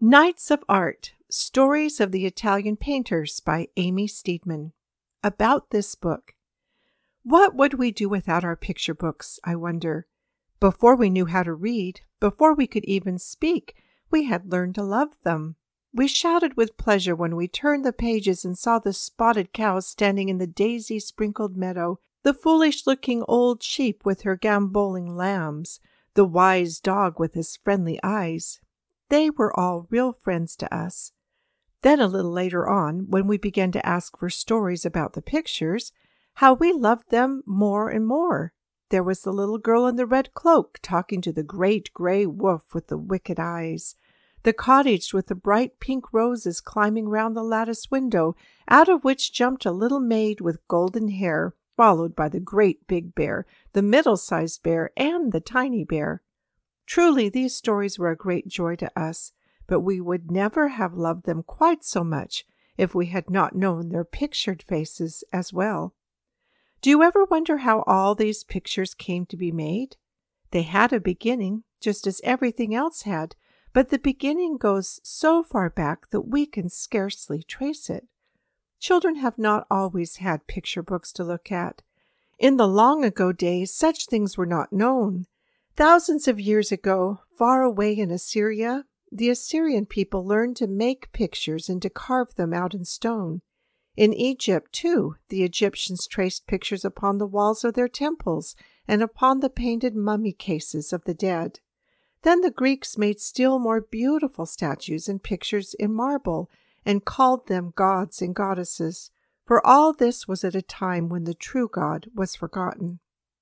Nights of Art, Stories of the Italian Painters by Amy Steedman. About this book. What would we do without our picture books, I wonder? Before we knew how to read, before we could even speak, we had learned to love them. We shouted with pleasure when we turned the pages and saw the spotted cow standing in the daisy-sprinkled meadow, the foolish-looking old sheep with her gambolling lambs, the wise dog with his friendly eyes. They were all real friends to us. Then a little later on, when we began to ask for stories about the pictures, how we loved them more and more. There was the little girl in the red cloak talking to the great gray wolf with the wicked eyes, the cottage with the bright pink roses climbing round the lattice window, out of which jumped a little maid with golden hair, followed by the great big bear, the middle-sized bear, and the tiny bear. Truly, these stories were a great joy to us, but we would never have loved them quite so much if we had not known their pictured faces as well. Do you ever wonder how all these pictures came to be made? They had a beginning, just as everything else had, but the beginning goes so far back that we can scarcely trace it. Children have not always had picture books to look at. In the long-ago days, such things were not known. Thousands of years ago, far away in Assyria, the Assyrian people learned to make pictures and to carve them out in stone. In Egypt, too, the Egyptians traced pictures upon the walls of their temples and upon the painted mummy cases of the dead. Then the Greeks made still more beautiful statues and pictures in marble and called them gods and goddesses, for all this was at a time when the true God was forgotten.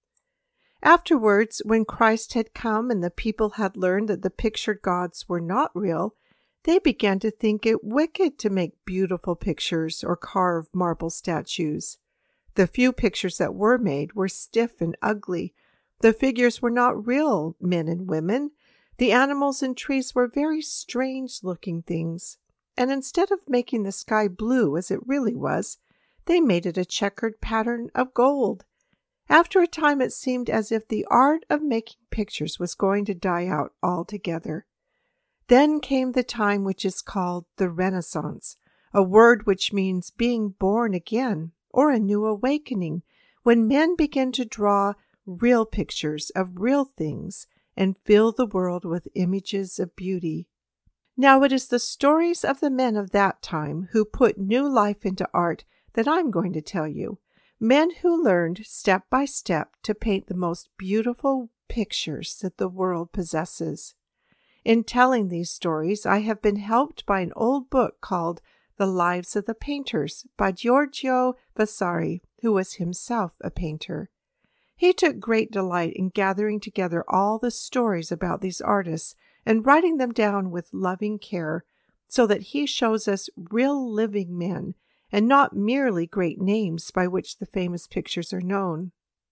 Afterwards, when Christ had come and the people had learned that the pictured gods were not real, they began to think it wicked to make beautiful pictures or carve marble statues. The few pictures that were made were stiff and ugly. The figures were not real men and women. The animals and trees were very strange-looking things. And instead of making the sky blue as it really was, they made it a checkered pattern of gold. After a time it seemed as if the art of making pictures was going to die out altogether. Then came the time which is called the Renaissance, a word which means being born again, or a new awakening, when men begin to draw real pictures of real things and fill the world with images of beauty. Now it is the stories of the men of that time who put new life into art that I'm going to tell you. Men who learned step by step to paint the most beautiful pictures that the world possesses. In telling these stories, I have been helped by an old book called The Lives of the Painters by Giorgio Vasari, who was himself a painter. He took great delight in gathering together all the stories about these artists and writing them down with loving care, so that he shows us real living men and not merely great names by which the famous pictures are known.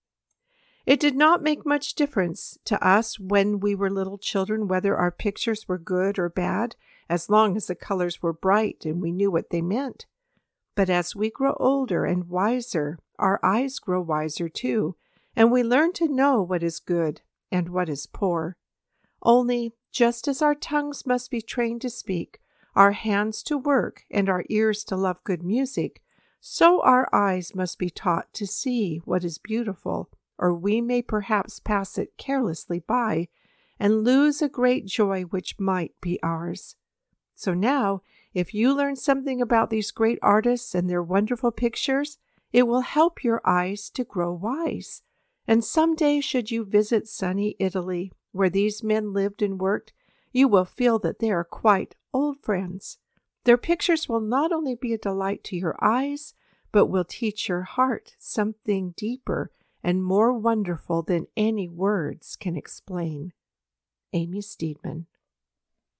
It did not make much difference to us when we were little children whether our pictures were good or bad, as long as the colors were bright and we knew what they meant. But as we grow older and wiser, our eyes grow wiser too, and we learn to know what is good and what is poor. Only, just as our tongues must be trained to speak, our hands to work, and our ears to love good music, so our eyes must be taught to see what is beautiful, or we may perhaps pass it carelessly by and lose a great joy which might be ours. So now, if you learn something about these great artists and their wonderful pictures, it will help your eyes to grow wise. And someday, should you visit sunny Italy, where these men lived and worked, you will feel that they are quite old friends. Their pictures will not only be a delight to your eyes, but will teach your heart something deeper and more wonderful than any words can explain. Amy Steedman.